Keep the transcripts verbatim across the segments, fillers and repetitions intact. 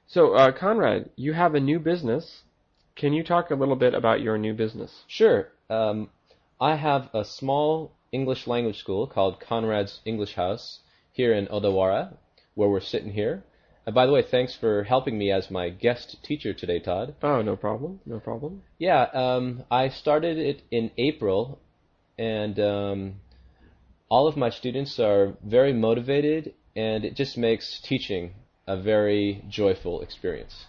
So, uh, Conrad, you have a new business. Can you talk a little bit about your new business? Sure. Um, I have a small English language school called Conrad's English House here in Odawara, where we're sitting here. And by the way, thanks for helping me as my guest teacher today, Todd. Oh, no problem. No problem. Yeah, um, I started it in April, and um, all of my students are very motivated, and it just makes teaching a very joyful experience.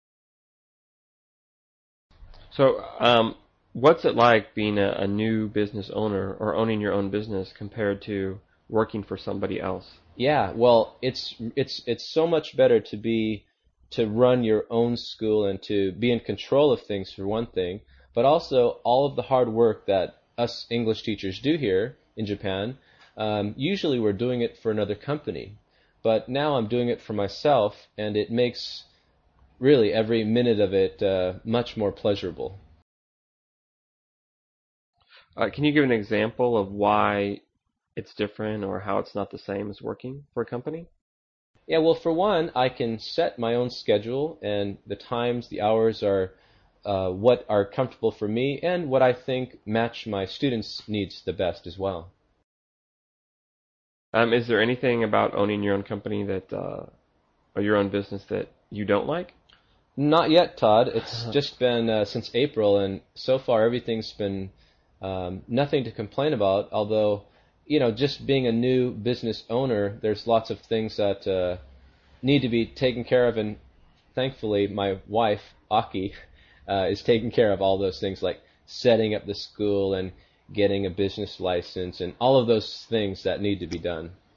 So, um, what's it like being a, a new business owner or owning your own business compared to working for somebody else? Yeah, well, it's it's it's so much better to be to run your own school and to be in control of things for one thing, but also all of the hard work that us English teachers do here in Japan. Um, usually, we're doing it for another company, but now I'm doing it for myself, and it makes really every minute of it uh, much more pleasurable. Uh, can you give an example of why it's different or how it's not the same as working for a company? Yeah, well, for one, I can set my own schedule, and the times, the hours are uh, what are comfortable for me and what I think match my students' needs the best as well. Um, is there anything about owning your own company that, uh, or your own business that you don't like? Not yet, Todd. It's just been uh, since April, and so far everything's been um, nothing to complain about. Although, you know, just being a new business owner, there's lots of things that uh, need to be taken care of, and thankfully, my wife Aki uh, is taking care of all those things, like setting up the school and getting a business license, and all of those things that need to be done.